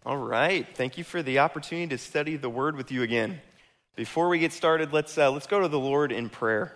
All right. Thank you for the opportunity to study the Word with you again. Before we get started, let's go to the Lord in prayer.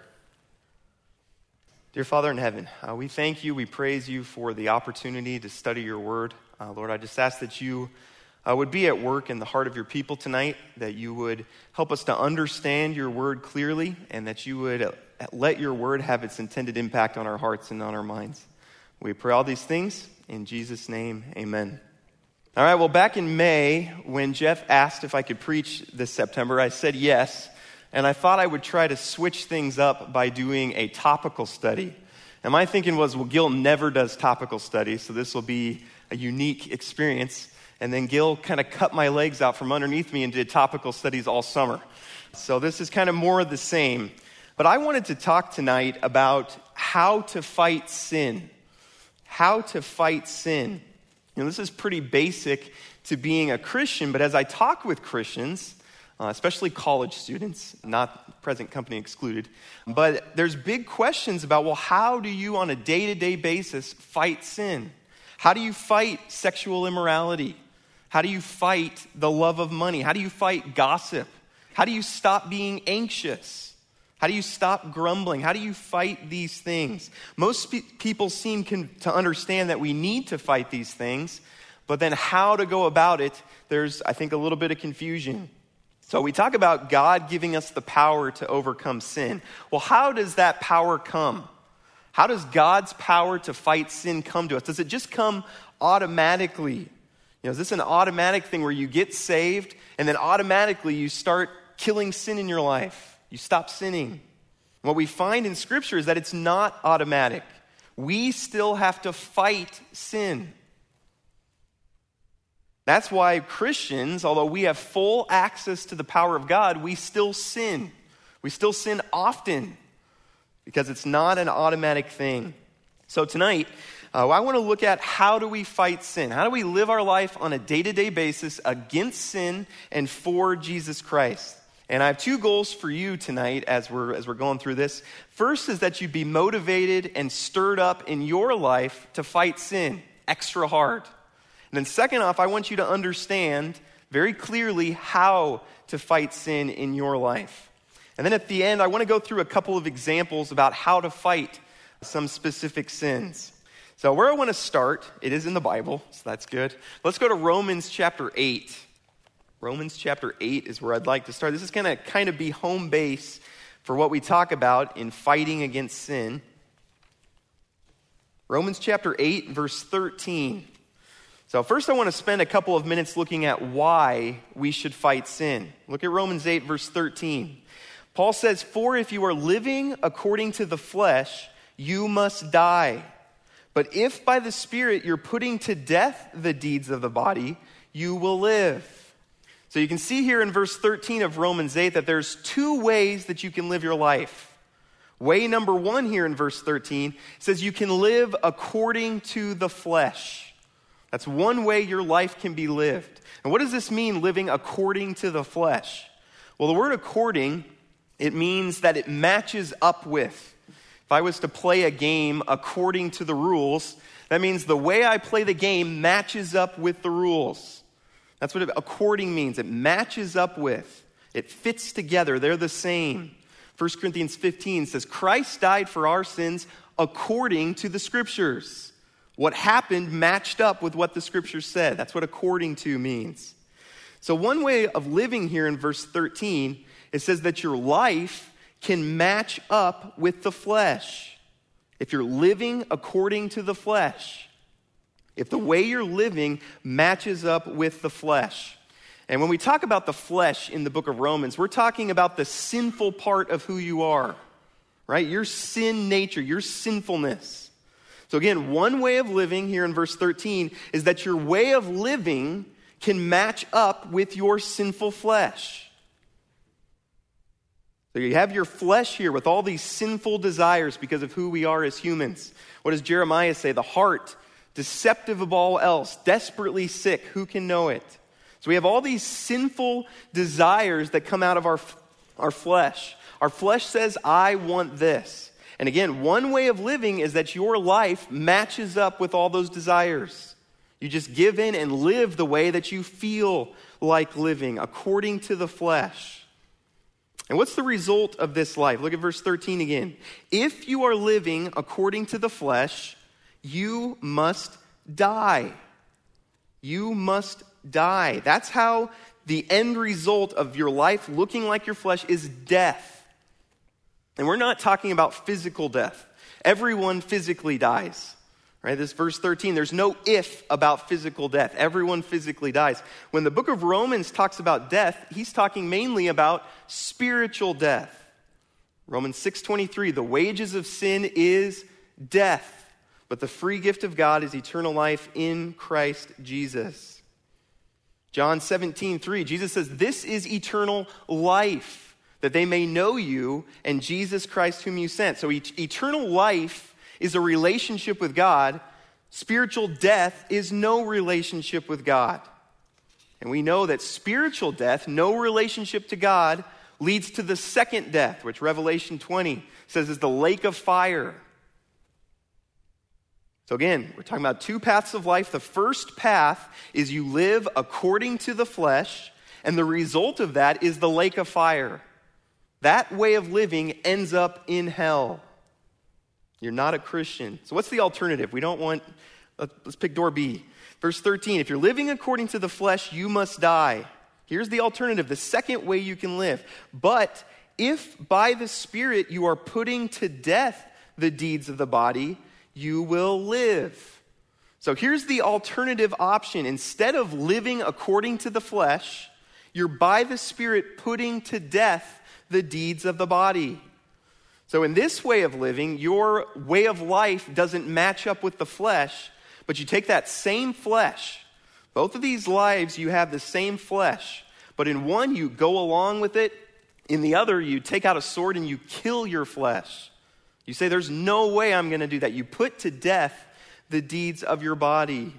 Dear Father in heaven, we thank you, we praise you for the opportunity to study your Word. Lord, I just ask that you would be at work in the heart of your people tonight, that you would help us to understand your Word clearly, and that you would let your Word have its intended impact on our hearts and on our minds. We pray all these things in Jesus' name, amen. All right, well, back in May, when Jeff asked if I could preach this September, I said yes, and I thought I would try to switch things up by doing a topical study. And my thinking was, well, Gil never does topical studies, so this will be a unique experience. And then Gil kind of cut my legs out from underneath me and did topical studies all summer. So this is kind of more of the same. But I wanted to talk tonight about how to fight sin. How to fight sin. You know, this is pretty basic to being a Christian, but as I talk with Christians, especially college students, not present company excluded, but there's big questions about, well, how do you on a day-to-day basis fight sin? How do you fight sexual immorality? How do you fight the love of money? How do you fight gossip? How do you stop being anxious? How do you stop grumbling? How do you fight these things? Most people seem to understand that we need to fight these things, but then how to go about it, there's, I think, a little bit of confusion. So we talk about God giving us the power to overcome sin. Well, how does that power come? How does God's power to fight sin come to us? Does it just come automatically? You know, is this an automatic thing where you get saved and then automatically you start killing sin in your life? You stop sinning. What we find in Scripture is that it's not automatic. We still have to fight sin. That's why Christians, although we have full access to the power of God, we still sin. We still sin often because it's not an automatic thing. So tonight, I want to look at how do we fight sin? How do we live our life on a day-to-day basis against sin and for Jesus Christ? And I have two goals for you tonight as we're going through this. First is that you be motivated and stirred up in your life to fight sin extra hard. And then second off, I want you to understand very clearly how to fight sin in your life. And then at the end, I want to go through a couple of examples about how to fight some specific sins. So where I want to start, it is in the Bible, so that's good. Let's go to Romans chapter 8. Romans chapter 8 is where I'd like to start. This is going to kind of be home base for what we talk about in fighting against sin. Romans chapter 8, verse 13. So first I want to spend a couple of minutes looking at why we should fight sin. Look at Romans 8, verse 13. Paul says, "For if you are living according to the flesh, you must die. But if by the Spirit you're putting to death the deeds of the body, you will live." So you can see here in verse 13 of Romans 8 that there's two ways that you can live your life. Way number one here in verse 13 says you can live according to the flesh. That's one way your life can be lived. And what does this mean, living according to the flesh? Well, the word according, it means that it matches up with. If I was to play a game according to the rules, that means the way I play the game matches up with the rules. That's what according means. It matches up with. It fits together. They're the same. 1 Corinthians 15 says, Christ died for our sins according to the Scriptures. What happened matched up with what the Scriptures said. That's what according to means. So one way of living here in verse 13, it says that your life can match up with the flesh. If you're living according to the flesh. If the way you're living matches up with the flesh. And when we talk about the flesh in the book of Romans, we're talking about the sinful part of who you are, right? Your sin nature, your sinfulness. So again, one way of living here in verse 13 is that your way of living can match up with your sinful flesh. So you have your flesh here with all these sinful desires because of who we are as humans. What does Jeremiah say? The heart, deceptive of all else, desperately sick, who can know it? So we have all these sinful desires that come out of our flesh. Our flesh says, I want this. And again, one way of living is that your life matches up with all those desires. You just give in and live the way that you feel like living, according to the flesh. And what's the result of this life? Look at verse 13 again. If you are living according to the flesh, you must die. You must die. That's how the end result of your life looking like your flesh is death. And we're not talking about physical death. Everyone physically dies. Right? This verse 13, there's no if about physical death. Everyone physically dies. When the book of Romans talks about death, he's talking mainly about spiritual death. Romans 6:23, the wages of sin is death, but the free gift of God is eternal life in Christ Jesus. John 17:3, Jesus says, this is eternal life, that they may know you and Jesus Christ whom you sent. So eternal life is a relationship with God. Spiritual death is no relationship with God. And we know that spiritual death, no relationship to God, leads to the second death, which Revelation 20 says is the lake of fire. So again, we're talking about two paths of life. The first path is you live according to the flesh, and the result of that is the lake of fire. That way of living ends up in hell. You're not a Christian. So what's the alternative? Let's pick door B. Verse 13, if you're living according to the flesh, you must die. Here's the alternative, the second way you can live. But if by the Spirit you are putting to death the deeds of the body, you will live. So here's the alternative option. Instead of living according to the flesh, you're by the Spirit putting to death the deeds of the body. So in this way of living, your way of life doesn't match up with the flesh, but you take that same flesh. Both of these lives, you have the same flesh, but in one you go along with it. In the other, you take out a sword and you kill your flesh. You say, there's no way I'm going to do that. You put to death the deeds of your body.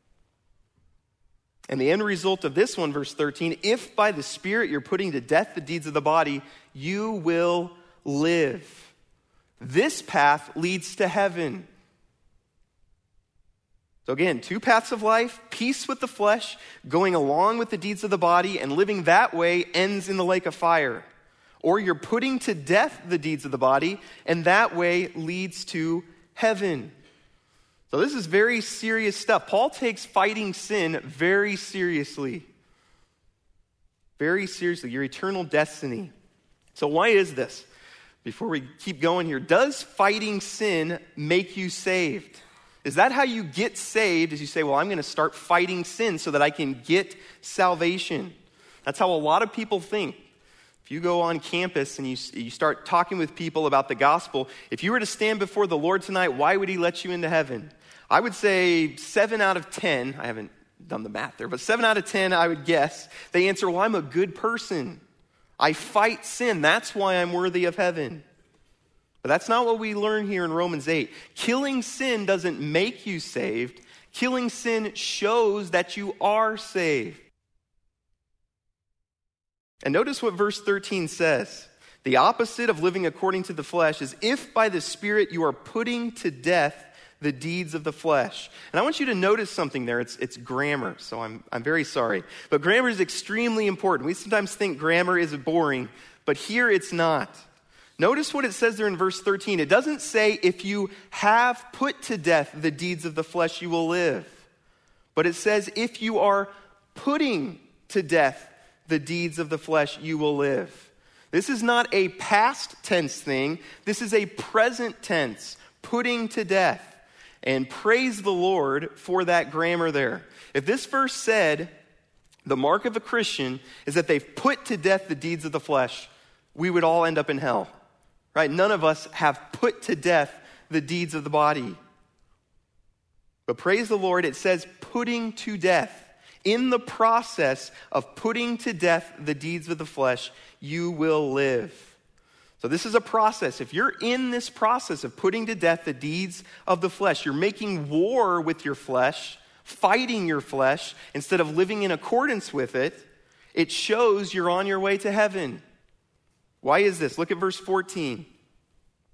And the end result of this one, verse 13, if by the Spirit you're putting to death the deeds of the body, you will live. This path leads to heaven. So again, two paths of life, peace with the flesh, going along with the deeds of the body, and living that way ends in the lake of fire. Or you're putting to death the deeds of the body, and that way leads to heaven. So this is very serious stuff. Paul takes fighting sin very seriously. Very seriously, your eternal destiny. So why is this? Before we keep going here, does fighting sin make you saved? Is that how you get saved? As you say, well, I'm going to start fighting sin so that I can get salvation. That's how a lot of people think. If you go on campus and you start talking with people about the gospel, if you were to stand before the Lord tonight, why would he let you into heaven? I would say 7 out of 10, I haven't done the math there, but 7 out of 10, I would guess, they answer, well, I'm a good person. I fight sin. That's why I'm worthy of heaven. But that's not what we learn here in Romans 8. Killing sin doesn't make you saved. Killing sin shows that you are saved. And notice what verse 13 says. The opposite of living according to the flesh is if by the Spirit you are putting to death the deeds of the flesh. And I want you to notice something there. It's grammar, so I'm very sorry. But grammar is extremely important. We sometimes think grammar is boring, but here it's not. Notice what it says there in verse 13. It doesn't say if you have put to death the deeds of the flesh, you will live. But it says if you are putting to death the deeds of the flesh, you will live. This is not a past tense thing. This is a present tense, putting to death. And praise the Lord for that grammar there. If this verse said the mark of a Christian is that they've put to death the deeds of the flesh, we would all end up in hell. Right? None of us have put to death the deeds of the body. But praise the Lord, it says putting to death. In the process of putting to death the deeds of the flesh, you will live. So this is a process. If you're in this process of putting to death the deeds of the flesh, you're making war with your flesh, fighting your flesh, instead of living in accordance with it, it shows you're on your way to heaven. Why is this? Look at verse 14.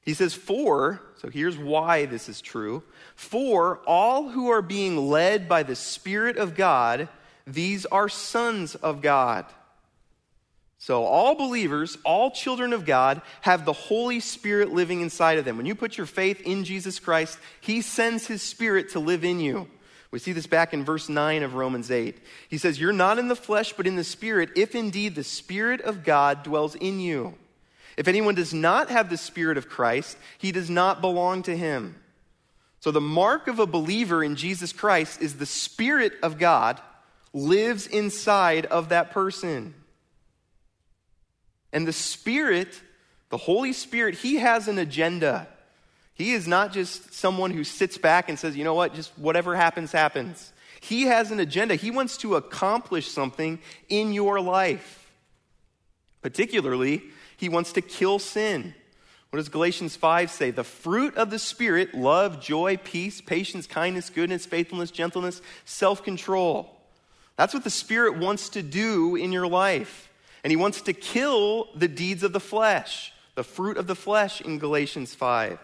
He says, so here's why this is true. For all who are being led by the Spirit of God, these are sons of God. So all believers, all children of God, have the Holy Spirit living inside of them. When you put your faith in Jesus Christ, he sends his Spirit to live in you. We see this back in verse 9 of Romans 8. He says, you're not in the flesh, but in the Spirit, if indeed the Spirit of God dwells in you. If anyone does not have the Spirit of Christ, he does not belong to him. So the mark of a believer in Jesus Christ is the Spirit of God lives inside of that person. And the Spirit, the Holy Spirit, he has an agenda. He is not just someone who sits back and says, you know what, just whatever happens, happens. He has an agenda. He wants to accomplish something in your life. Particularly, he wants to kill sin. What does Galatians 5 say? The fruit of the Spirit, love, joy, peace, patience, kindness, goodness, faithfulness, gentleness, self-control. That's what the Spirit wants to do in your life. And he wants to kill the deeds of the flesh, the fruit of the flesh in Galatians 5.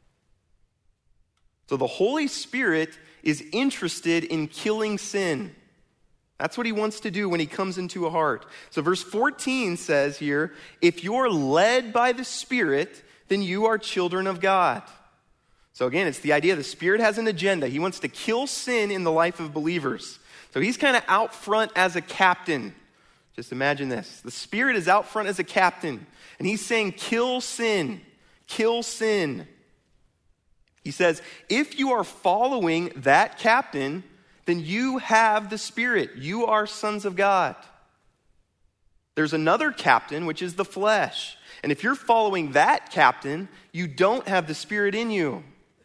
So the Holy Spirit is interested in killing sin. That's what he wants to do when he comes into a heart. So verse 14 says here, if you're led by the Spirit, then you are children of God. So again, it's the idea the Spirit has an agenda. He wants to kill sin in the life of believers. So he's kind of out front as a captain. Just imagine this. The Spirit is out front as a captain, and he's saying, kill sin, kill sin. He says, if you are following that captain, then you have the Spirit. You are sons of God. There's another captain, which is the flesh. And if you're following that captain, you don't have the Spirit in you.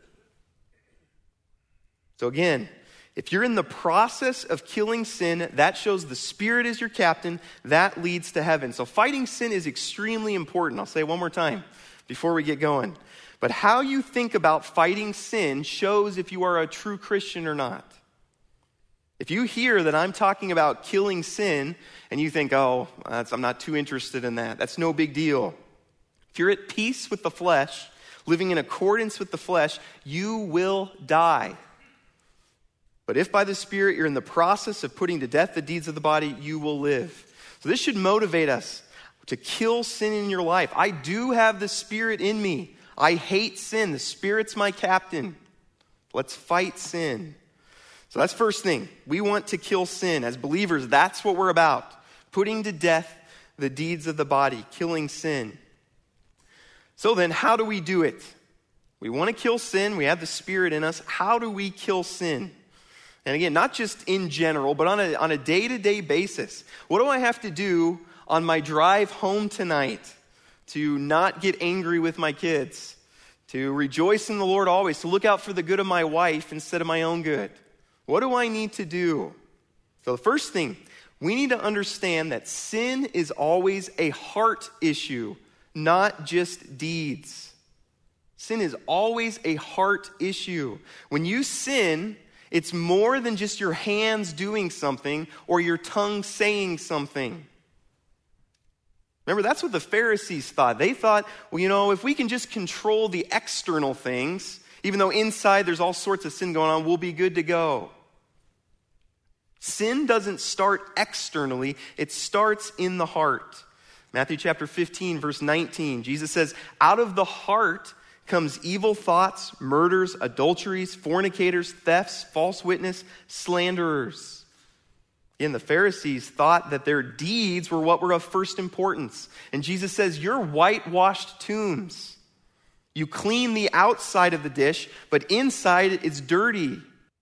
So again, if you're in the process of killing sin, that shows the Spirit is your captain. That leads to heaven. So fighting sin is extremely important. I'll say it one more time before we get going. But how you think about fighting sin shows if you are a true Christian or not. If you hear that I'm talking about killing sin and you think, I'm not too interested in that, that's no big deal. If you're at peace with the flesh, living in accordance with the flesh, you will die. But if by the Spirit you're in the process of putting to death the deeds of the body, you will live. So this should motivate us to kill sin in your life. I do have the Spirit in me. I hate sin. The Spirit's my captain. Let's fight sin. So that's first thing. We want to kill sin. As believers, that's what we're about. Putting to death the deeds of the body, killing sin. So then, how do we do it? We want to kill sin. We have the Spirit in us. How do we kill sin? And again, not just in general, but on a day-to-day basis. What do I have to do on my drive home tonight to not get angry with my kids, to rejoice in the Lord always, to look out for the good of my wife instead of my own good? What do I need to do? So the first thing, we need to understand that sin is always a heart issue, not just deeds. Sin is always a heart issue. When you sin, it's more than just your hands doing something or your tongue saying something. Remember, that's what the Pharisees thought. They thought, if we can just control the external things, even though inside there's all sorts of sin going on, we'll be good to go. Sin doesn't start externally, it starts in the heart. Matthew chapter 15, verse 19, Jesus says, out of the heart comes evil thoughts, murders, adulteries, fornicators, thefts, false witness, slanderers. Again, the Pharisees thought that their deeds were what were of first importance. And Jesus says, you're whitewashed tombs. You clean the outside of the dish, but inside it's dirty.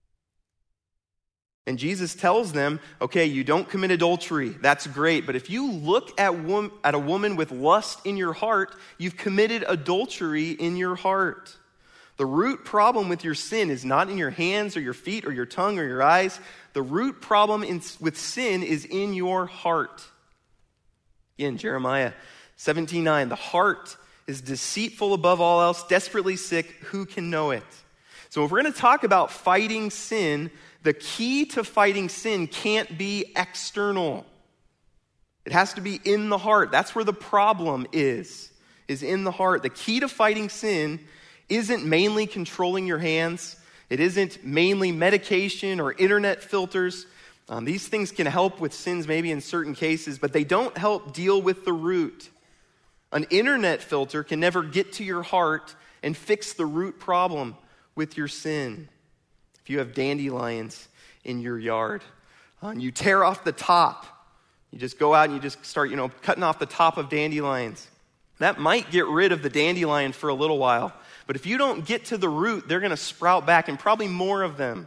And Jesus tells them, okay, you don't commit adultery. That's great. But if you look at a woman with lust in your heart, you've committed adultery in your heart. The root problem with your sin is not in your hands or your feet or your tongue or your eyes. The root problem with sin is in your heart. Again, Jeremiah 17:9, the heart is deceitful above all else, desperately sick. Who can know it? So if we're going to talk about fighting sin, the key to fighting sin can't be external. It has to be in the heart. That's where the problem is. is in the heart. The key to fighting sin isn't mainly controlling your hands. It isn't mainly medication or internet filters. These things can help with sins maybe in certain cases, but they don't help deal with the root. An internet filter can never get to your heart and fix the root problem with your sin. If you have dandelions in your yard, and you tear off the top, you just go out and you just start, cutting off the top of dandelions. That might get rid of the dandelion for a little while, but if you don't get to the root, they're going to sprout back, and probably more of them.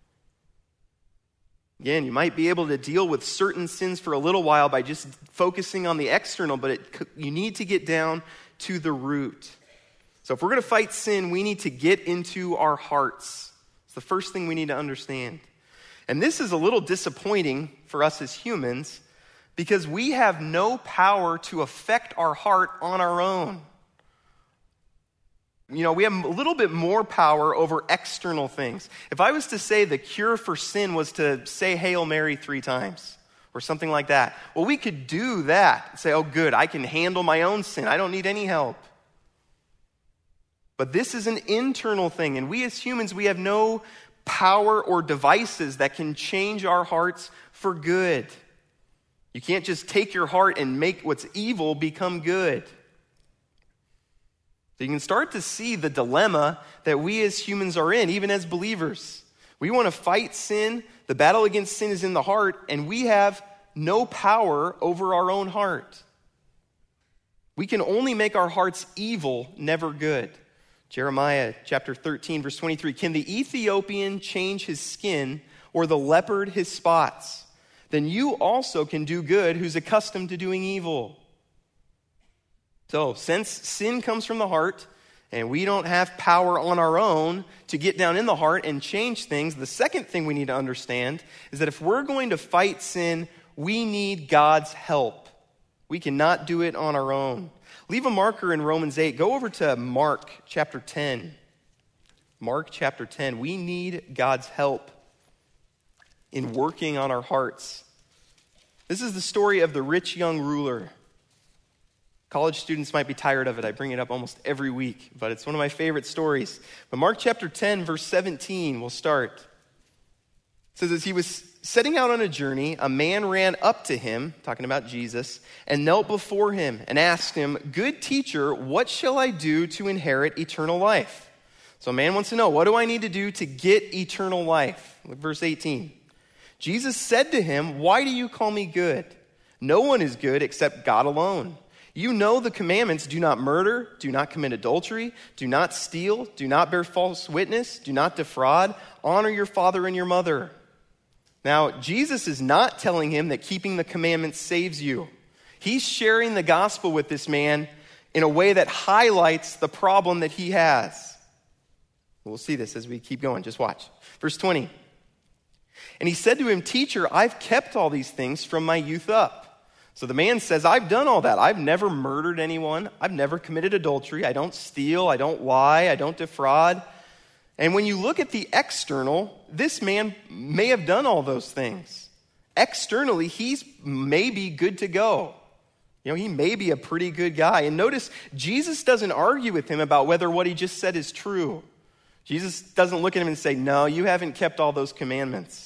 Again, you might be able to deal with certain sins for a little while by just focusing on the external, but you need to get down to the root. So if we're going to fight sin, we need to get into our hearts. It's the first thing we need to understand. And this is a little disappointing for us as humans because we have no power to affect our heart on our own. We have a little bit more power over external things. If I was to say the cure for sin was to say Hail Mary 3 times or something like that, well, we could do that. Say, oh, good, I can handle my own sin. I don't need any help. But this is an internal thing, and we as humans, we have no power or devices that can change our hearts for good. You can't just take your heart and make what's evil become good. So you can start to see the dilemma that we as humans are in, even as believers. We want to fight sin. The battle against sin is in the heart, and we have no power over our own heart. We can only make our hearts evil, never good. Jeremiah chapter 13, verse 23, can the Ethiopian change his skin or the leopard his spots? Then you also can do good who's accustomed to doing evil. So, since sin comes from the heart, and we don't have power on our own to get down in the heart and change things, the second thing we need to understand is that if we're going to fight sin, we need God's help. We cannot do it on our own. Leave a marker in Romans 8. Go over to Mark chapter 10. Mark chapter 10. We need God's help in working on our hearts. This is the story of the rich young ruler. College students might be tired of it. I bring it up almost every week, but it's one of my favorite stories. But Mark chapter 10, verse 17, we'll start. It says, as he was setting out on a journey, a man ran up to him, talking about Jesus, and knelt before him and asked him, good teacher, what shall I do to inherit eternal life? So a man wants to know, what do I need to do to get eternal life? Look, verse 18. Jesus said to him, why do you call me good? No one is good except God alone. You know the commandments, do not murder, do not commit adultery, do not steal, do not bear false witness, do not defraud, honor your father and your mother. Now, Jesus is not telling him that keeping the commandments saves you. He's sharing the gospel with this man in a way that highlights the problem that he has. We'll see this as we keep going. Just watch. Verse 20. And he said to him, teacher, I've kept all these things from my youth up. So the man says, I've done all that. I've never murdered anyone. I've never committed adultery. I don't steal. I don't lie. I don't defraud. And when you look at the external, this man may have done all those things. Externally, he's maybe good to go. He may be a pretty good guy. And notice, Jesus doesn't argue with him about whether what he just said is true. Jesus doesn't look at him and say, no, you haven't kept all those commandments.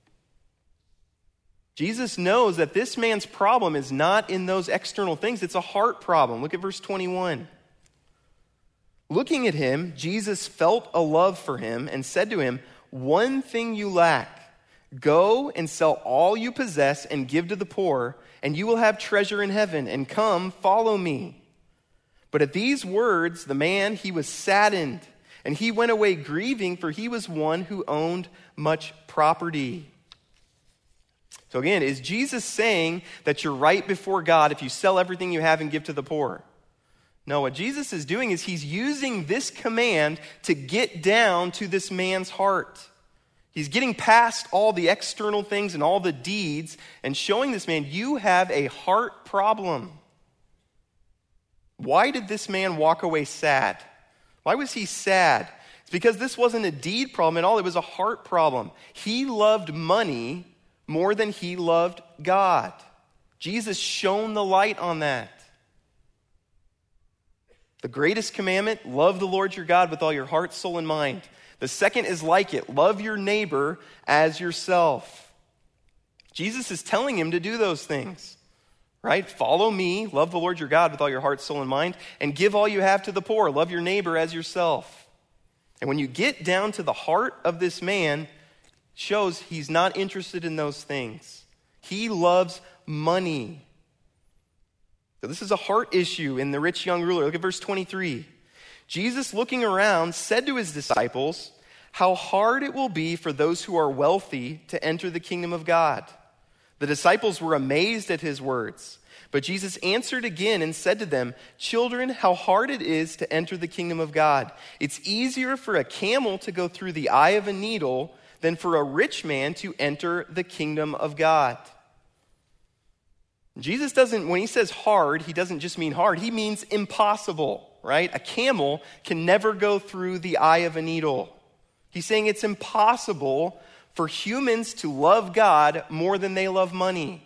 Jesus knows that this man's problem is not in those external things. It's a heart problem. Look at verse 21. Looking at him, Jesus felt a love for him and said to him, one thing you lack. Go and sell all you possess and give to the poor, and you will have treasure in heaven. And come, follow me. But at these words, the man, he was saddened, and he went away grieving, for he was one who owned much property. So again, is Jesus saying that you're right before God if you sell everything you have and give to the poor? No, what Jesus is doing is he's using this command to get down to this man's heart. He's getting past all the external things and all the deeds and showing this man, you have a heart problem. Why did this man walk away sad? Why was he sad? It's because this wasn't a deed problem at all. It was a heart problem. He loved money more than he loved God. Jesus shone the light on that. The greatest commandment, love the Lord your God with all your heart, soul, and mind. The second is like it, love your neighbor as yourself. Jesus is telling him to do those things, right? Follow me, love the Lord your God with all your heart, soul, and mind, and give all you have to the poor. Love your neighbor as yourself. And when you get down to the heart of this man, shows he's not interested in those things. He loves money. So this is a heart issue in the rich young ruler. Look at verse 23. Jesus, looking around, said to his disciples, "How hard it will be for those who are wealthy to enter the kingdom of God." The disciples were amazed at his words. But Jesus answered again and said to them, "Children, how hard it is to enter the kingdom of God. It's easier for a camel to go through the eye of a needle than for a rich man to enter the kingdom of God." Jesus doesn't, when he says hard, he doesn't just mean hard. He means impossible, right? A camel can never go through the eye of a needle. He's saying it's impossible for humans to love God more than they love money.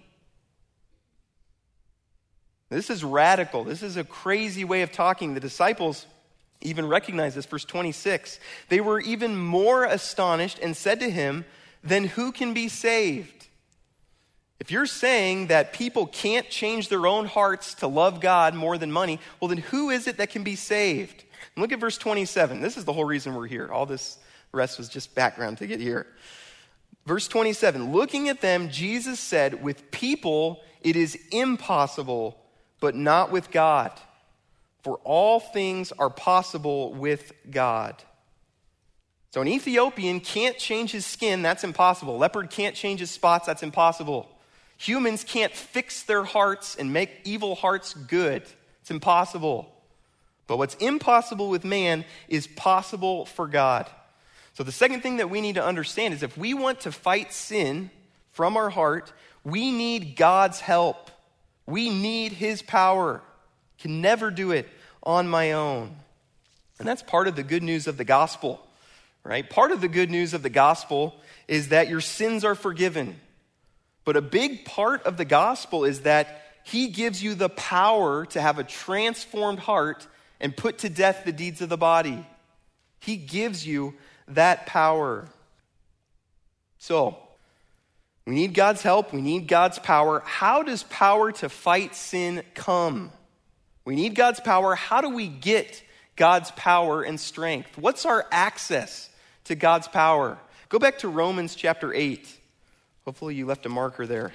This is radical. This is a crazy way of talking. The disciples even recognize this. Verse 26. They were even more astonished and said to him, "Then who can be saved?" If you're saying that people can't change their own hearts to love God more than money, well, then who is it that can be saved? And look at verse 27. This is the whole reason we're here. All this rest was just background to get here. Verse 27, looking at them, Jesus said, "With people it is impossible, but not with God. For all things are possible with God." So an Ethiopian can't change his skin, that's impossible. A leopard can't change his spots, that's impossible. Humans can't fix their hearts and make evil hearts good. It's impossible. But what's impossible with man is possible for God. So the second thing that we need to understand is if we want to fight sin from our heart, we need God's help. We need his power. Can never do it on my own. And that's part of the good news of the gospel, right? Part of the good news of the gospel is that your sins are forgiven. But a big part of the gospel is that he gives you the power to have a transformed heart and put to death the deeds of the body. He gives you that power. So, we need God's help. We need God's power. How does power to fight sin come? We need God's power. How do we get God's power and strength? What's our access to God's power? Go back to Romans chapter 8. Hopefully you left a marker there.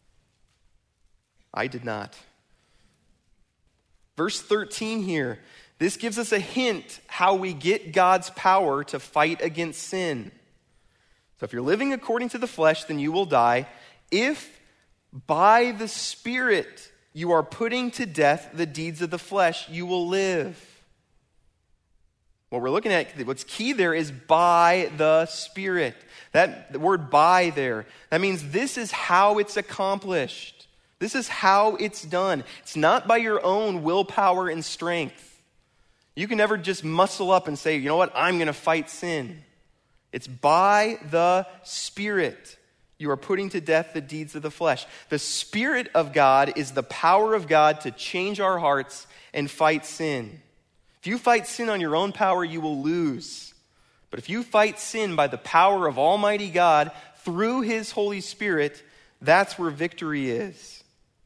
I did not. Verse 13 here. This gives us a hint how we get God's power to fight against sin. So if you're living according to the flesh, then you will die. If by the Spirit you are putting to death the deeds of the flesh, you will live. What we're looking at, what's key there is by the Spirit. The word by there, that means this is how it's accomplished. This is how it's done. It's not by your own willpower and strength. You can never just muscle up and say, you know what, I'm going to fight sin. It's by the Spirit you are putting to death the deeds of the flesh. The Spirit of God is the power of God to change our hearts and fight sin. If you fight sin on your own power, you will lose. But if you fight sin by the power of Almighty God through his Holy Spirit, that's where victory is.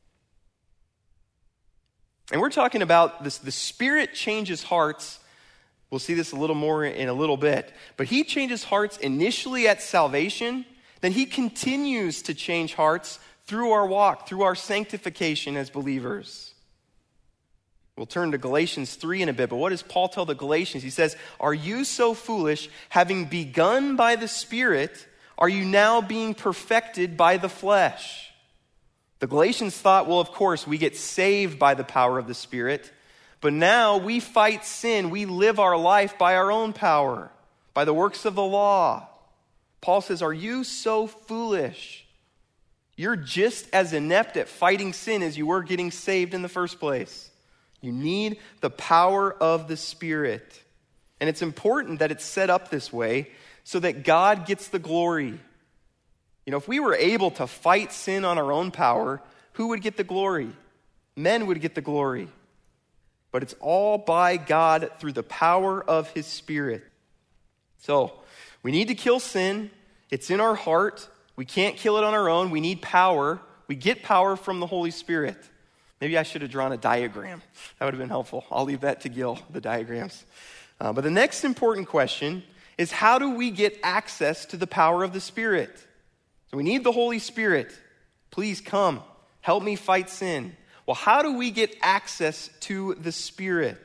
And we're talking about this, the Spirit changes hearts. We'll see this a little more in a little bit. But he changes hearts initially at salvation. Then he continues to change hearts through our walk, through our sanctification as believers. We'll turn to Galatians 3 in a bit, but what does Paul tell the Galatians? He says, "Are you so foolish, having begun by the Spirit, are you now being perfected by the flesh?" The Galatians thought, well, of course, we get saved by the power of the Spirit, but now we fight sin. We live our life by our own power, by the works of the law. Paul says, are you so foolish? You're just as inept at fighting sin as you were getting saved in the first place. You need the power of the Spirit. And it's important that it's set up this way so that God gets the glory. You know, if we were able to fight sin on our own power, who would get the glory? Men would get the glory. but it's all by God through the power of his Spirit. So, we need to kill sin. It's in our heart. We can't kill it on our own. We need power. We get power from the Holy Spirit. Maybe I should have drawn a diagram. That would have been helpful. I'll leave that to Gil, the diagrams. But the next important question is, how do we get access to the power of the Spirit? So we need the Holy Spirit. Please come. Help me fight sin. Well, how do we get access to the Spirit?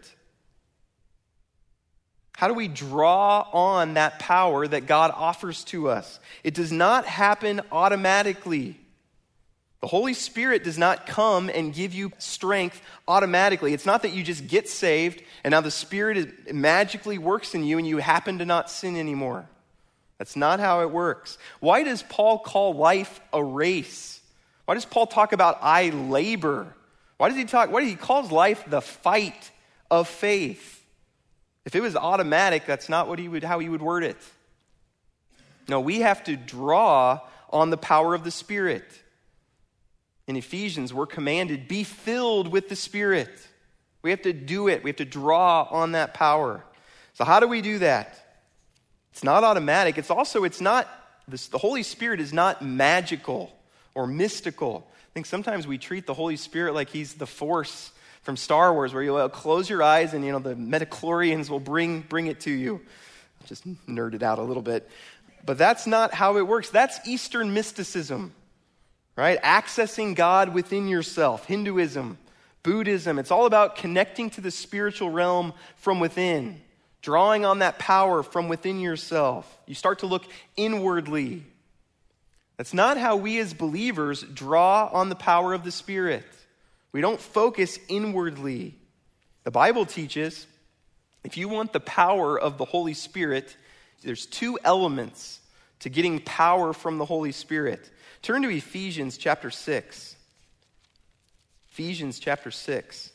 How do we draw on that power that God offers to us? It does not happen automatically. The Holy Spirit does not come and give you strength automatically. It's not that you just get saved and now the Spirit magically works in you and you happen to not sin anymore. That's not how it works. Why does Paul call life a race? Why does Paul talk about I labor? Why does he calls life the fight of faith? If it was automatic, that's not how he would word it. No, we have to draw on the power of the Spirit. In Ephesians, we're commanded, be filled with the Spirit. We have to do it. We have to draw on that power. So how do we do that? It's not automatic. The Holy Spirit is not magical or mystical. I think sometimes we treat the Holy Spirit like he's the Force from Star Wars, where you close your eyes and the midichlorians will bring it to you. Just nerded out a little bit. But that's not how it works. That's Eastern mysticism, right? Accessing God within yourself. Hinduism, Buddhism. It's all about connecting to the spiritual realm from within, drawing on that power from within yourself. You start to look inwardly. That's not how we as believers draw on the power of the Spirit. We don't focus inwardly. The Bible teaches if you want the power of the Holy Spirit, there's two elements to getting power from the Holy Spirit. Turn to Ephesians chapter 6. Ephesians chapter 6.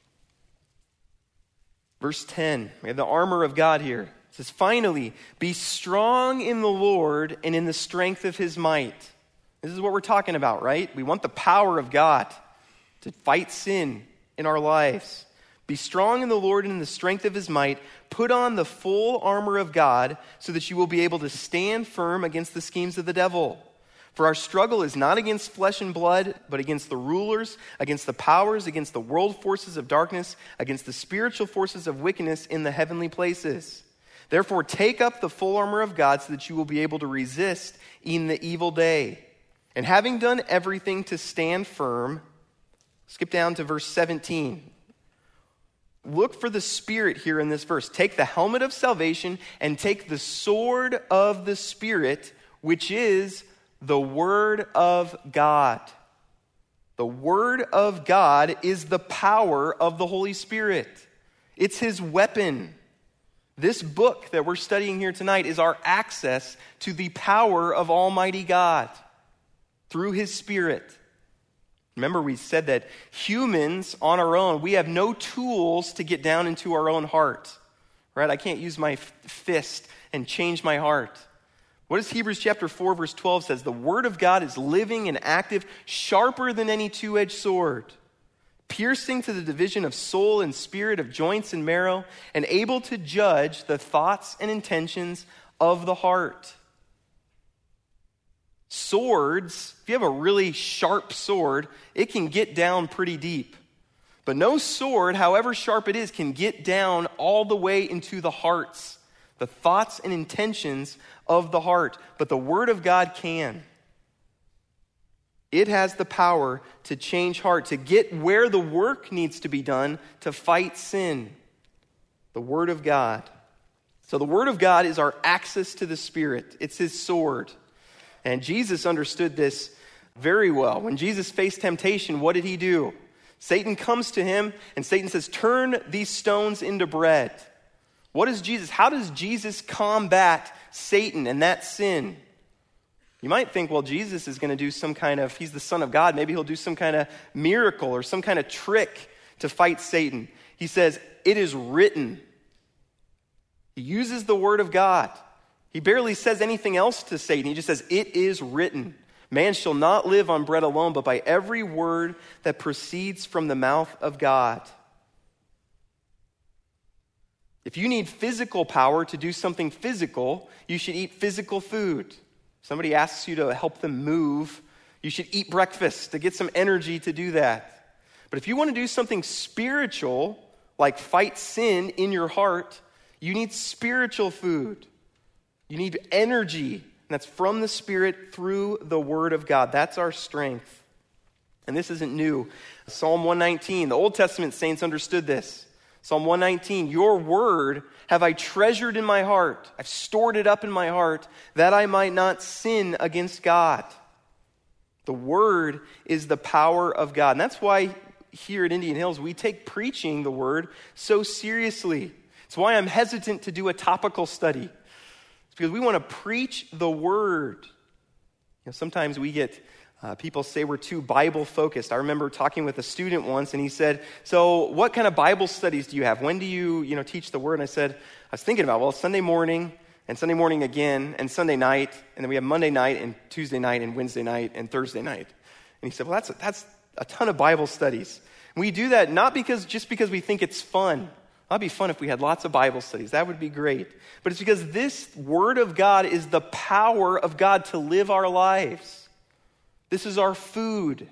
Verse 10. We have the armor of God here. It says, finally, be strong in the Lord and in the strength of his might. This is what we're talking about, right? We want the power of God to fight sin in our lives. Be strong in the Lord and in the strength of his might. Put on the full armor of God so that you will be able to stand firm against the schemes of the devil. For our struggle is not against flesh and blood, but against the rulers, against the powers, against the world forces of darkness, against the spiritual forces of wickedness in the heavenly places. Therefore, take up the full armor of God so that you will be able to resist in the evil day. And having done everything to stand firm, skip down to verse 17. Look for the Spirit here in this verse. Take the helmet of salvation and take the sword of the Spirit, which is the Word of God. The Word of God is the power of the Holy Spirit. It's his weapon. This book that we're studying here tonight is our access to the power of Almighty God through his Spirit. Remember, we said that humans on our own, we have no tools to get down into our own heart, right? I can't use my fist and change my heart. What does Hebrews chapter 4, verse 12 says? The word of God is living and active, sharper than any two-edged sword, piercing to the division of soul and spirit, of joints and marrow, and able to judge the thoughts and intentions of the heart. Swords, if you have a really sharp sword, it can get down pretty deep. But no sword, however sharp it is, can get down all the way into the hearts, the thoughts and intentions of the heart. But the Word of God can. It has the power to change heart, to get where the work needs to be done to fight sin. The Word of God. So the Word of God is our access to the Spirit. It's his sword. And Jesus understood this very well. When Jesus faced temptation, what did he do? Satan comes to him and Satan says, turn these stones into bread. How does Jesus combat Satan and that sin? You might think, well, Jesus is going to do he's the Son of God. Maybe he'll do some kind of miracle or some kind of trick to fight Satan. He says, it is written. He uses the Word of God. He barely says anything else to Satan. He just says, it is written. Man shall not live on bread alone, but by every word that proceeds from the mouth of God. If you need physical power to do something physical, you should eat physical food. Somebody asks you to help them move, you should eat breakfast to get some energy to do that. But if you want to do something spiritual, like fight sin in your heart, you need spiritual food. You need energy, and that's from the Spirit through the Word of God. That's our strength. And this isn't new. Psalm 119, the Old Testament saints understood this. Psalm 119, your word have I treasured in my heart. I've stored it up in my heart that I might not sin against God. The word is the power of God. And that's why here at Indian Hills, we take preaching the word so seriously. It's why I'm hesitant to do a topical study. It's because we want to preach the word. Sometimes we get people say we're too Bible focused. I remember talking with a student once, and he said, so what kind of Bible studies do you have? When do you teach the word? And I said, I was thinking about, well, Sunday morning, and Sunday morning again, and Sunday night, and then we have Monday night, and Tuesday night, and Wednesday night, and Thursday night. And he said, well, that's a ton of Bible studies. And we do that not just because we think it's fun. That'd be fun if we had lots of Bible studies. That would be great. But it's because this word of God is the power of God to live our lives. This is our food.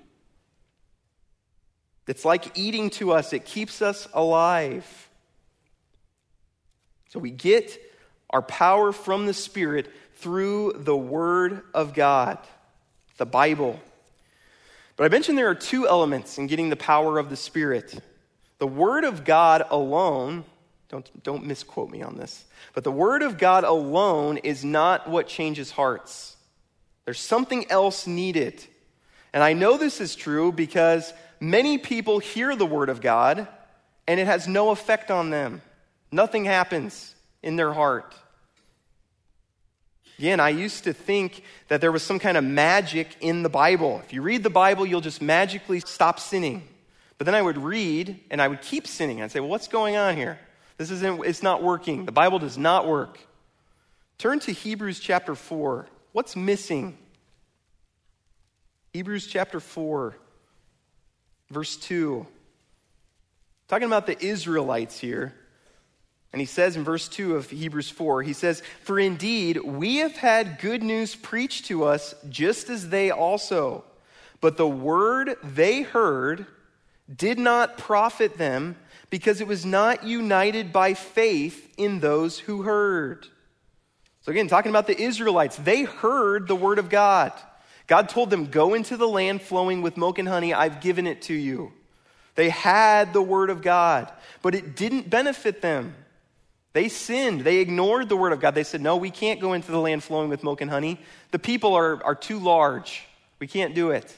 It's like eating to us. It keeps us alive. So we get our power from the Spirit through the Word of God, the Bible. But I mentioned there are two elements in getting the power of the Spirit. The Word of God alone, don't misquote me on this, but the Word of God alone is not what changes hearts. There's something else needed. And I know this is true because many people hear the Word of God and it has no effect on them. Nothing happens in their heart. Again, I used to think that there was some kind of magic in the Bible. If you read the Bible, you'll just magically stop sinning. But then I would read and I would keep sinning. I'd say, well, what's going on here? It's not working. The Bible does not work. Turn to Hebrews chapter 4. What's missing? Hebrews chapter 4, verse 2. Talking about the Israelites here. And he says in verse 2 of Hebrews 4, he says, for indeed, we have had good news preached to us just as they also. But the word they heard did not profit them because it was not united by faith in those who heard. So again, talking about the Israelites, they heard the word of God. God told them, go into the land flowing with milk and honey. I've given it to you. They had the word of God, but it didn't benefit them. They sinned. They ignored the word of God. They said, no, we can't go into the land flowing with milk and honey. The people are too large. We can't do it.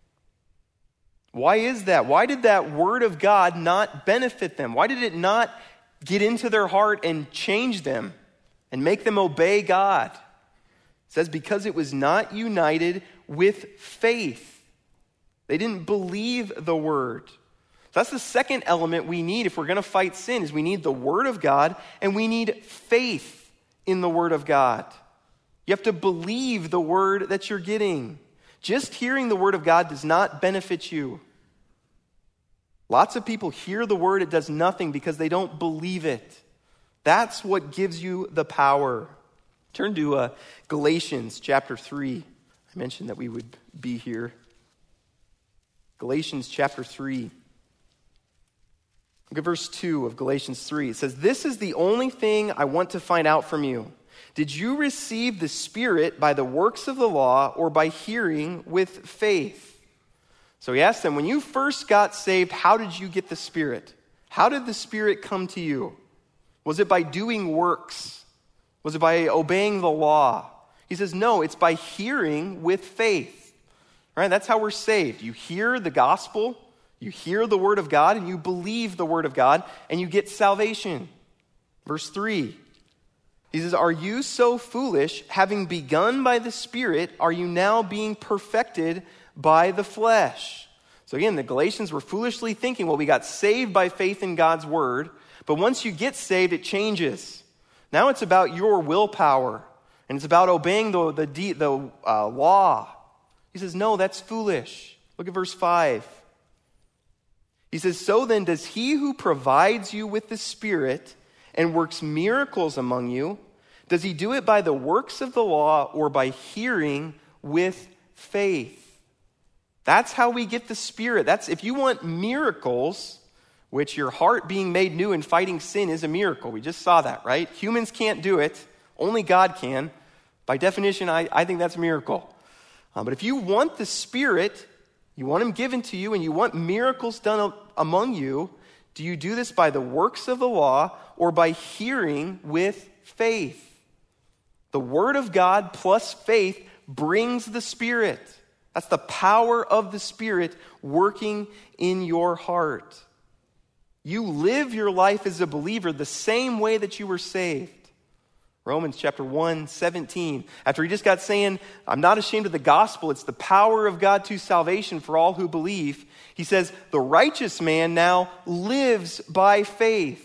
Why is that? Why did that word of God not benefit them? Why did it not get into their heart and change them and make them obey God? It says because it was not united with faith. They didn't believe the word. So that's the second element we need if we're going to fight sin, is we need the word of God and we need faith in the word of God. You have to believe the word that you're getting. Just hearing the word of God does not benefit you. Lots of people hear the word, it does nothing because they don't believe it. That's what gives you the power. Turn to Galatians chapter 3. I mentioned that we would be here. Galatians chapter 3. Look at verse 2 of Galatians 3. It says, this is the only thing I want to find out from you. Did you receive the Spirit by the works of the law or by hearing with faith? So he asked them, when you first got saved, how did you get the Spirit? How did the Spirit come to you? Was it by doing works? Was it by obeying the law? He says, no, it's by hearing with faith. All right, that's how we're saved. You hear the gospel, you hear the word of God, and you believe the word of God, and you get salvation. Verse 3, he says, are you so foolish, having begun by the Spirit, are you now being perfected by the flesh? So again, the Galatians were foolishly thinking, well, we got saved by faith in God's word, but once you get saved, it changes. Now it's about your willpower, and it's about obeying the law. He says, no, that's foolish. Look at verse 5. He says, so then does he who provides you with the Spirit and works miracles among you, does he do it by the works of the law or by hearing with faith? That's how we get the Spirit. That's if you want miracles, which your heart being made new and fighting sin is a miracle. We just saw that, right? Humans can't do it. Only God can. By definition, I think that's a miracle. But if you want the Spirit, you want him given to you, and you want miracles done among you, do you do this by the works of the law or by hearing with faith? The Word of God plus faith brings the Spirit. That's the power of the Spirit working in your heart. You live your life as a believer the same way that you were saved. Romans chapter 1:17. After he just got saying, I'm not ashamed of the gospel, it's the power of God to salvation for all who believe. He says, the righteous man now lives by faith.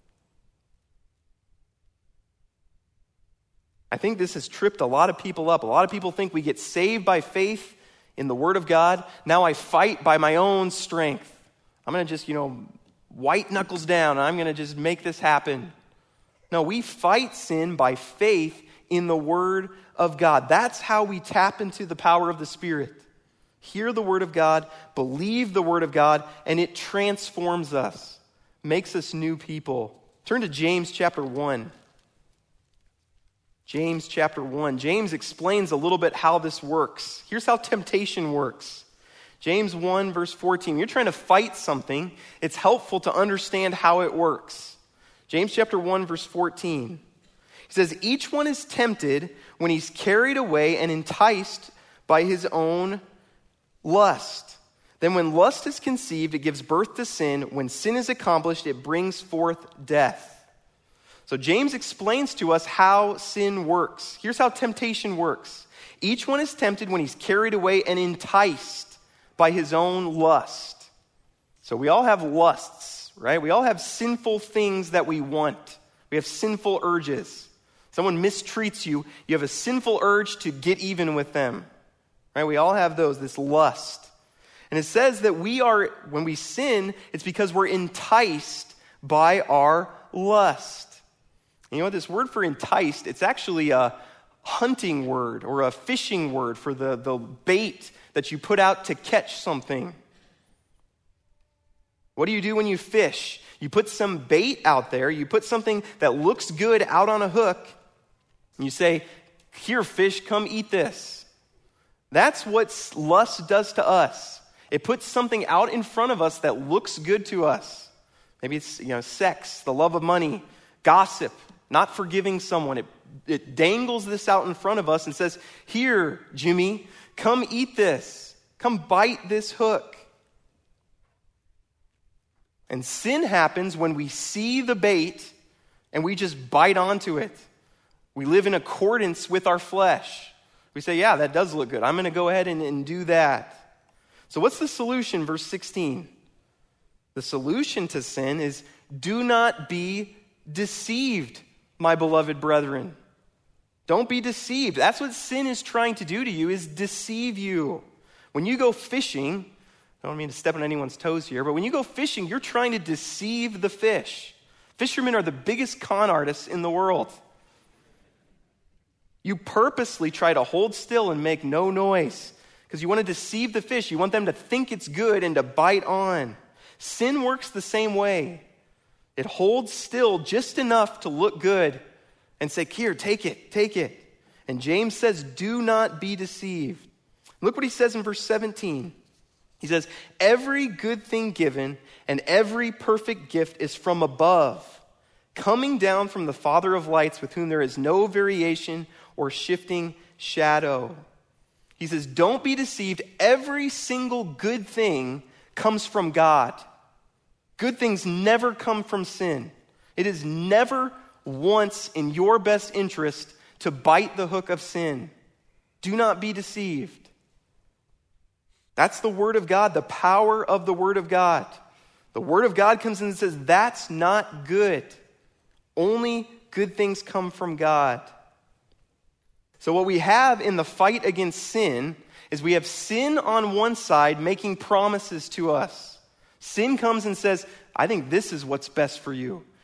I think this has tripped a lot of people up. A lot of people think we get saved by faith in the Word of God. Now I fight by my own strength. I'm going to just, white knuckles down. I'm going to just make this happen. No, we fight sin by faith in the Word of God. That's how we tap into the power of the Spirit. Hear the Word of God, believe the Word of God, and it transforms us, makes us new people. Turn to James chapter 1. James chapter 1. James explains a little bit how this works. Here's how temptation works. James 1 verse 14. You're trying to fight something. It's helpful to understand how it works. James chapter 1 verse 14. He says, each one is tempted when he's carried away and enticed by his own lust. Then when lust is conceived, it gives birth to sin. When sin is accomplished, it brings forth death. So James explains to us how sin works. Here's how temptation works. Each one is tempted when he's carried away and enticed by his own lust. So we all have lusts, right? We all have sinful things that we want. We have sinful urges. Someone mistreats you, you have a sinful urge to get even with them. Right? We all have those, this lust. And it says that when we sin, it's because we're enticed by our lust. And you know what, this word for enticed, it's actually a hunting word or a fishing word for the bait that you put out to catch something. What do you do when you fish? You put some bait out there, you put something that looks good out on a hook, and you say, here fish, come eat this. That's what lust does to us. It puts something out in front of us that looks good to us. Maybe it's sex, the love of money, gossip, not forgiving someone. It dangles this out in front of us and says, here, Jimmy, come eat this. Come bite this hook. And sin happens when we see the bait and we just bite onto it. We live in accordance with our flesh. We say, yeah, that does look good. I'm going to go ahead and do that. So what's the solution? Verse 16. The solution to sin is, do not be deceived, my beloved brethren. Don't be deceived. That's what sin is trying to do to you, is deceive you. When you go fishing, I don't mean to step on anyone's toes here, but when you go fishing, you're trying to deceive the fish. Fishermen are the biggest con artists in the world. You purposely try to hold still and make no noise because you want to deceive the fish. You want them to think it's good and to bite on. Sin works the same way. It holds still just enough to look good and say, here, take it, take it. And James says, do not be deceived. Look what he says in verse 17. He says, every good thing given and every perfect gift is from above, coming down from the Father of lights, with whom there is no variation or shifting shadow. He says, don't be deceived. Every single good thing comes from God. Good things never come from sin. It is never once in your best interest to bite the hook of sin. Do not be deceived. That's the Word of God, the power of the Word of God. The Word of God comes in and says, that's not good. Only good things come from God. So what we have in the fight against sin is we have sin on one side making promises to us. Sin comes and says, I think this is what's best for you.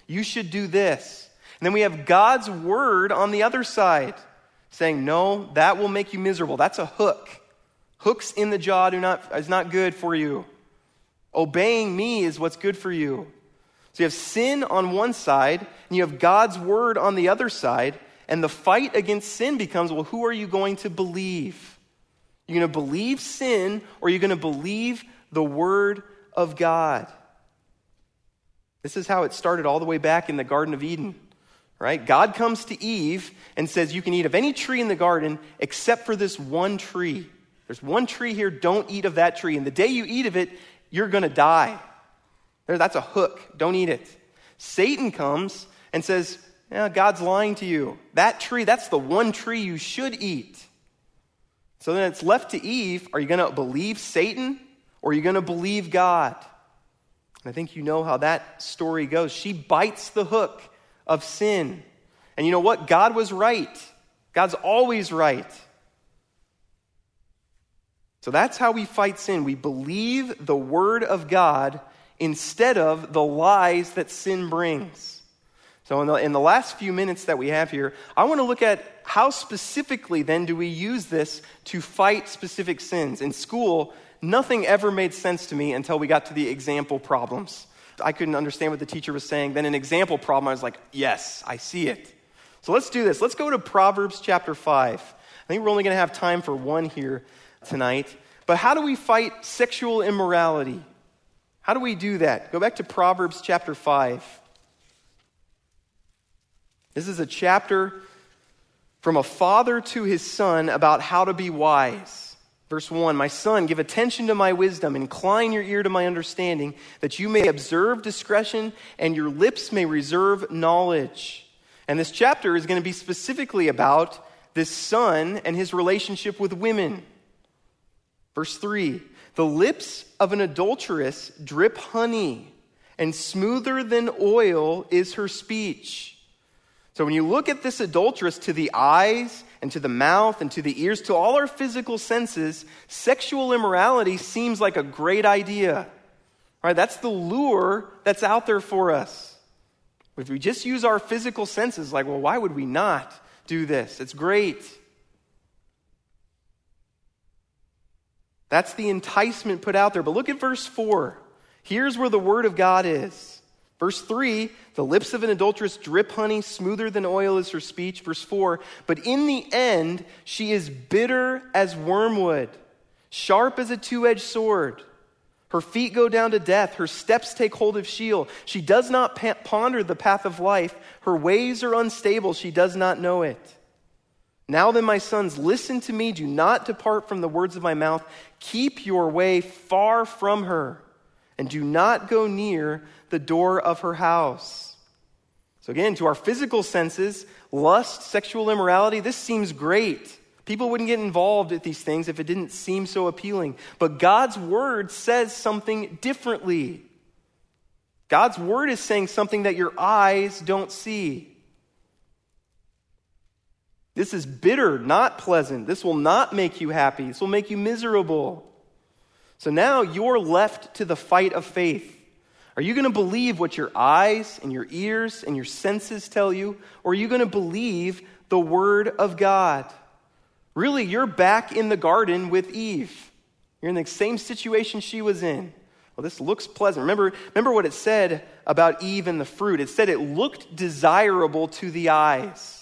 You should do this. And then we have God's word on the other side saying, no, that will make you miserable. That's a hook. Hooks in the jaw is not good for you. Obeying me is what's good for you. So you have sin on one side, and you have God's word on the other side, and the fight against sin becomes, well, who are you going to believe? You're going to believe sin, or you're going to believe the word of God. This is how it started all the way back in the Garden of Eden, right? God comes to Eve and says, you can eat of any tree in the garden except for this one tree. There's one tree here, don't eat of that tree. And the day you eat of it, you're going to die. That's a hook. Don't eat it. Satan comes and says, yeah, God's lying to you. That tree, that's the one tree you should eat. So then it's left to Eve. Are you going to believe Satan or are you going to believe God? And I think you know how that story goes. She bites the hook of sin. And you know what? God was right. God's always right. So that's how we fight sin. We believe the word of God instead of the lies that sin brings. So in the last few minutes that we have here, I want to look at how specifically then do we use this to fight specific sins. In school, nothing ever made sense to me until we got to the example problems. I couldn't understand what the teacher was saying. Then an example problem, I was like, yes, I see it. So let's do this. Let's go to Proverbs chapter 5. I think we're only going to have time for one here tonight. But how do we fight sexual immorality? How do we do that? Go back to Proverbs chapter 5. This is a chapter from a father to his son about how to be wise. Verse 1, my son, give attention to my wisdom, incline your ear to my understanding, that you may observe discretion and your lips may reserve knowledge. And this chapter is going to be specifically about this son and his relationship with women. Verse 3, the lips of an adulteress drip honey, and smoother than oil is her speech. So when you look at this adulteress, to the eyes and to the mouth and to the ears, to all our physical senses, sexual immorality seems like a great idea. Right? That's the lure that's out there for us. If we just use our physical senses, like, well, why would we not do this? It's great. That's the enticement put out there. But look at verse 4. Here's where the word of God is. Verse 3, the lips of an adulteress drip honey, smoother than oil is her speech. Verse 4, but in the end, she is bitter as wormwood, sharp as a two-edged sword. Her feet go down to death. Her steps take hold of Sheol. She does not ponder the path of life. Her ways are unstable. She does not know it. Now then, my sons, listen to me. Do not depart from the words of my mouth. Keep your way far from her, and do not go near the door of her house. So again, to our physical senses, lust, sexual immorality, this seems great. People wouldn't get involved at these things if it didn't seem so appealing. But God's word says something differently. God's word is saying something that your eyes don't see. This is bitter, not pleasant. This will not make you happy. This will make you miserable. So now you're left to the fight of faith. Are you going to believe what your eyes and your ears and your senses tell you? Or are you going to believe the word of God? Really, you're back in the garden with Eve. You're in the same situation she was in. Well, this looks pleasant. Remember what it said about Eve and the fruit. It said it looked desirable to the eyes.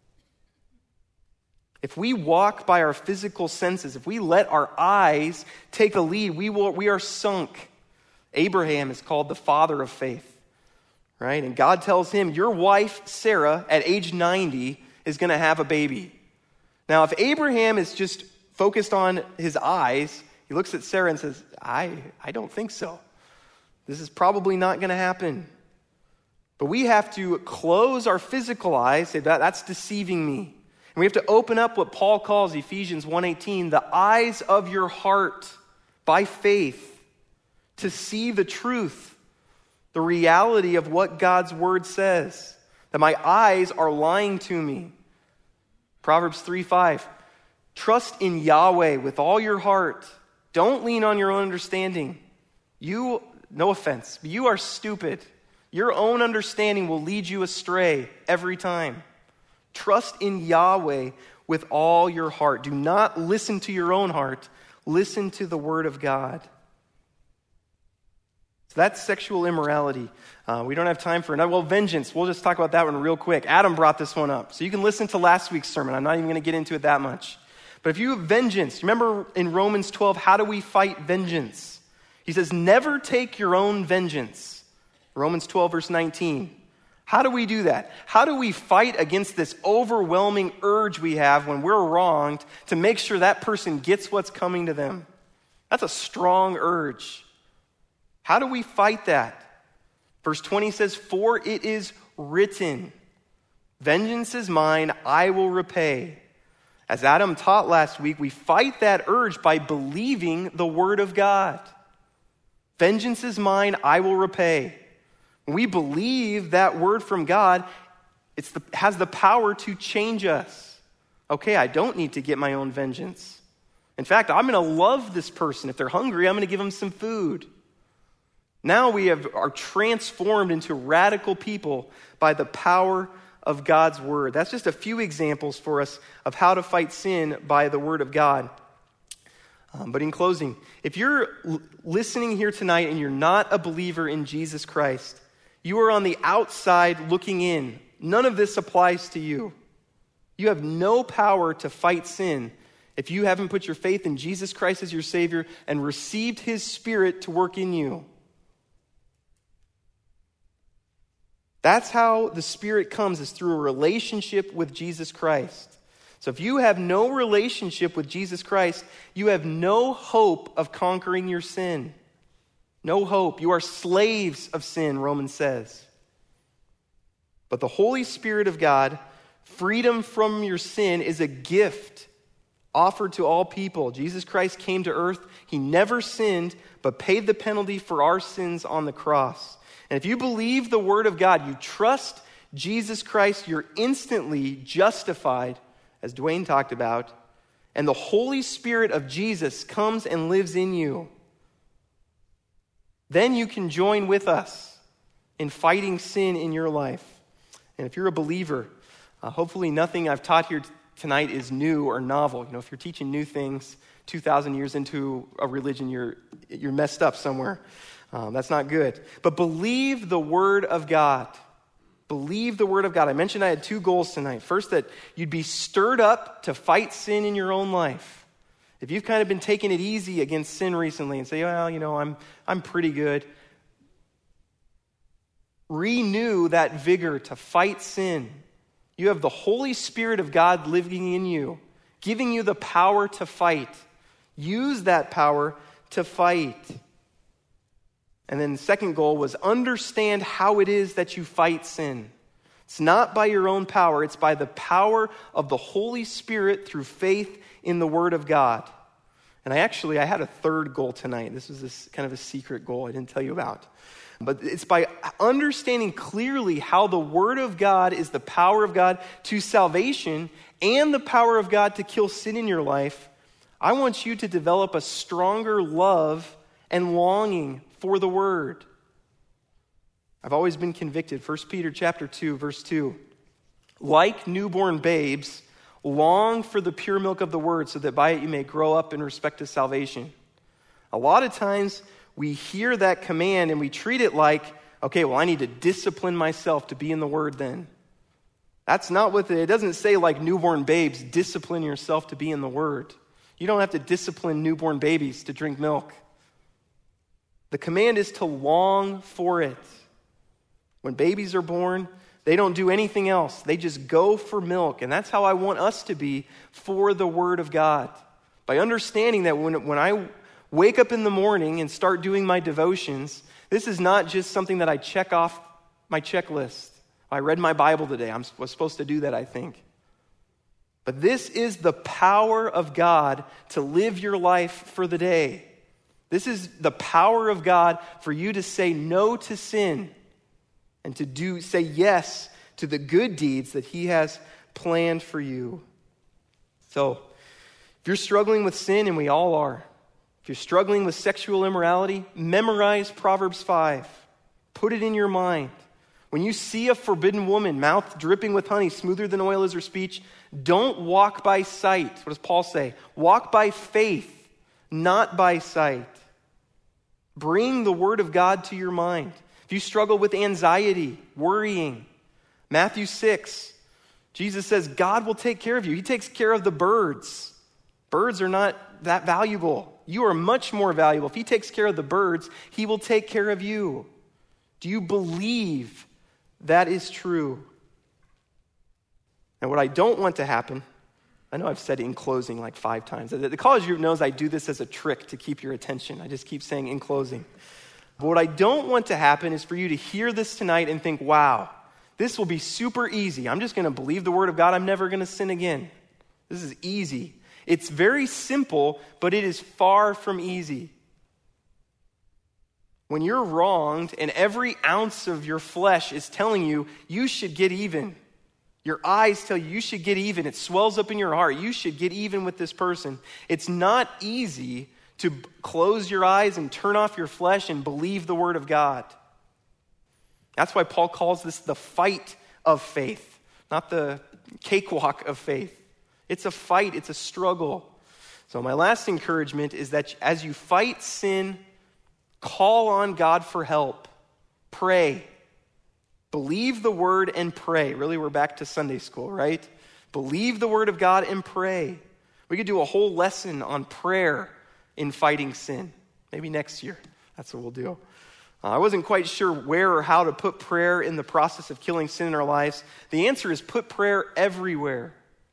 If we walk by our physical senses, if we let our eyes take a lead, we are sunk. Abraham is called the father of faith, right? And God tells him, your wife, Sarah, at age 90, is going to have a baby. Now, if Abraham is just focused on his eyes, he looks at Sarah and says, I don't think so. This is probably not going to happen. But we have to close our physical eyes, say that's deceiving me. And we have to open up what Paul calls, Ephesians 1:18, the eyes of your heart by faith to see the truth, the reality of what God's word says, that my eyes are lying to me. Proverbs 3:5, trust in Yahweh with all your heart. Don't lean on your own understanding. No offense, but you are stupid. Your own understanding will lead you astray every time. Trust in Yahweh with all your heart. Do not listen to your own heart. Listen to the word of God. So that's sexual immorality. We don't have time for it. Well, vengeance. We'll just talk about that one real quick. Adam brought this one up. So you can listen to last week's sermon. I'm not even going to get into it that much. But if you have vengeance, remember in Romans 12, how do we fight vengeance? He says, never take your own vengeance. Romans 12, verse 19. How do we do that? How do we fight against this overwhelming urge we have when we're wronged to make sure that person gets what's coming to them? That's a strong urge. How do we fight that? Verse 20 says, for it is written, vengeance is mine, I will repay. As Adam taught last week, we fight that urge by believing the word of God. Vengeance is mine, I will repay. When we believe that word from God, it has the power to change us. Okay, I don't need to get my own vengeance. In fact, I'm going to love this person. If they're hungry, I'm going to give them some food. Now we are transformed into radical people by the power of God's word. That's just a few examples for us of how to fight sin by the word of God. But in closing, if you're listening here tonight and you're not a believer in Jesus Christ, you are on the outside looking in. None of this applies to you. You have no power to fight sin if you haven't put your faith in Jesus Christ as your Savior and received His Spirit to work in you. That's how the Spirit comes, is through a relationship with Jesus Christ. So if you have no relationship with Jesus Christ, you have no hope of conquering your sin. No hope. You are slaves of sin, Romans says. But the Holy Spirit of God, freedom from your sin, is a gift offered to all people. Jesus Christ came to earth. He never sinned, but paid the penalty for our sins on the cross. And if you believe the word of God, you trust Jesus Christ, you're instantly justified, as Dwayne talked about, and the Holy Spirit of Jesus comes and lives in you. Then you can join with us in fighting sin in your life. And if you're a believer, hopefully nothing I've taught here tonight is new or novel. You know, if you're teaching new things 2,000 years into a religion, you're messed up somewhere. That's not good. But believe the word of God. Believe the word of God. I mentioned I had two goals tonight. First, that you'd be stirred up to fight sin in your own life. If you've kind of been taking it easy against sin recently and say, well, you know, I'm pretty good. Renew that vigor to fight sin. You have the Holy Spirit of God living in you, giving you the power to fight. Use that power to fight. And then the second goal was understand how it is that you fight sin. It's not by your own power. It's by the power of the Holy Spirit through faith in the Word of God. And I had a third goal tonight. This was this kind of a secret goal I didn't tell you about. But it's by understanding clearly how the Word of God is the power of God to salvation and the power of God to kill sin in your life. I want you to develop a stronger love and longing for the word. I've always been convicted. 1 Peter chapter 2, verse 2. Like newborn babes, long for the pure milk of the word, so that by it you may grow up in respect to salvation. A lot of times we hear that command and we treat it like, okay, well, I need to discipline myself to be in the word then. That's not what it doesn't say like newborn babes, discipline yourself to be in the word. You don't have to discipline newborn babies to drink milk. The command is to long for it. When babies are born, they don't do anything else. They just go for milk. And that's how I want us to be for the Word of God. By understanding that when I wake up in the morning and start doing my devotions, this is not just something that I check off my checklist. I read my Bible today. I was supposed to do that, I think. But this is the power of God to live your life for the day. This is the power of God for you to say no to sin and to say yes to the good deeds that He has planned for you. So, if you're struggling with sin, and we all are, if you're struggling with sexual immorality, memorize Proverbs 5. Put it in your mind. When you see a forbidden woman, mouth dripping with honey, smoother than oil is her speech, don't walk by sight. What does Paul say? Walk by faith, not by sight. Bring the word of God to your mind. If you struggle with anxiety, worrying, Matthew 6, Jesus says God will take care of you. He takes care of the birds. Birds are not that valuable. You are much more valuable. If he takes care of the birds, he will take care of you. Do you believe that is true? And what I don't want to happen, I know I've said it in closing like 5 times. The college group knows I do this as a trick to keep your attention. I just keep saying in closing. But what I don't want to happen is for you to hear this tonight and think, wow, this will be super easy. I'm just going to believe the word of God. I'm never going to sin again. This is easy. It's very simple, but it is far from easy. When you're wronged and every ounce of your flesh is telling you, you should get even. Your eyes tell you should get even. It swells up in your heart. You should get even with this person. It's not easy to close your eyes and turn off your flesh and believe the word of God. That's why Paul calls this the fight of faith, not the cakewalk of faith. It's a fight. It's a struggle. So my last encouragement is that as you fight sin, call on God for help. Pray. Believe the word and pray. Really, we're back to Sunday school, right? Believe the word of God and pray. We could do a whole lesson on prayer in fighting sin. Maybe next year. That's what we'll do. I wasn't quite sure where or how to put prayer in the process of killing sin in our lives. The answer is put prayer everywhere.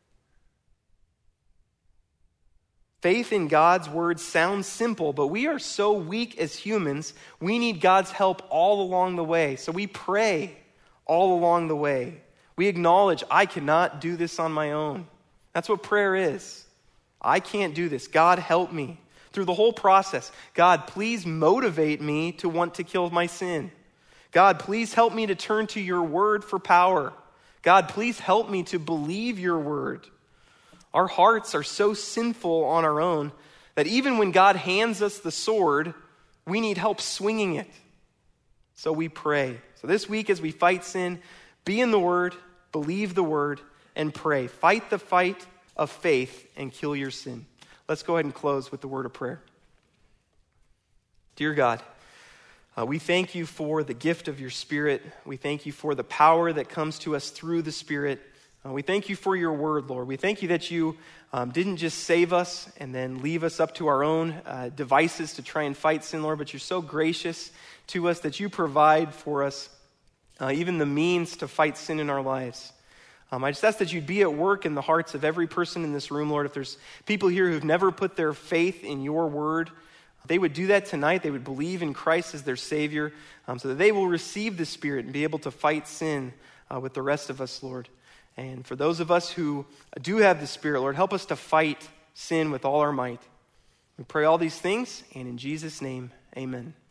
Faith in God's word sounds simple, but we are so weak as humans, we need God's help all along the way. So we pray all along the way. We acknowledge, I cannot do this on my own. That's what prayer is. I can't do this. God, help me. Through the whole process, God, please motivate me to want to kill my sin. God, please help me to turn to your word for power. God, please help me to believe your word. Our hearts are so sinful on our own that even when God hands us the sword, we need help swinging it. So we pray. So this week as we fight sin, be in the word, believe the word, and pray. Fight the fight of faith and kill your sin. Let's go ahead and close with the word of prayer. Dear God, we thank you for the gift of your Spirit. We thank you for the power that comes to us through the Spirit. We thank you for your word, Lord. We thank you that you didn't just save us and then leave us up to our own devices to try and fight sin, Lord, but you're so gracious to us that you provide for us even the means to fight sin in our lives. I just ask that you'd be at work in the hearts of every person in this room, Lord. If there's people here who've never put their faith in your word, they would do that tonight. They would believe in Christ as their Savior so that they will receive the Spirit and be able to fight sin with the rest of us, Lord. And for those of us who do have the Spirit, Lord, help us to fight sin with all our might. We pray all these things, and in Jesus' name, amen.